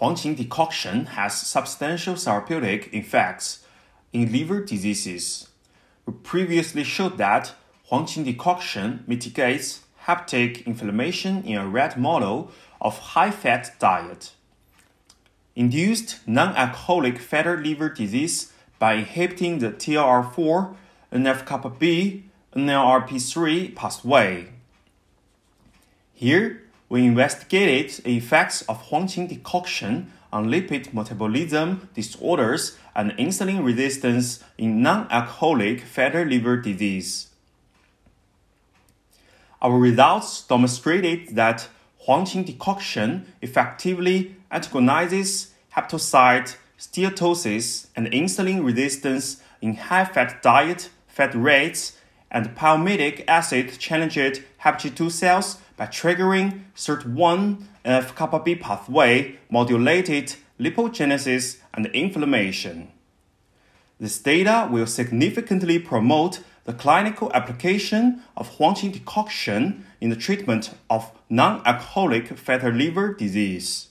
Huangqing decoction has substantial therapeutic effects in liver diseases. We previously showed that Huangqing decoction mitigates hepatic inflammation in a rat model of high-fat diet. Induced non-alcoholic fatty liver disease by inhibiting the TLR4, NF-kappa B, NLRP3 pathway. Here, we investigated the effects of Huangqing decoction on lipid metabolism disorders and insulin resistance in non-alcoholic fatty liver disease. Our results demonstrated that Huangqing decoction effectively antagonizes hepatocyte steatosis and insulin resistance in high-fat diet, fat rates, and palmitic acid-challenged HepG2 cells by triggering SIRT1 NF-kappa B pathway modulated lipogenesis and inflammation. This data will significantly promote the clinical application of Huangqing decoction in the treatment of non-alcoholic fatty liver disease.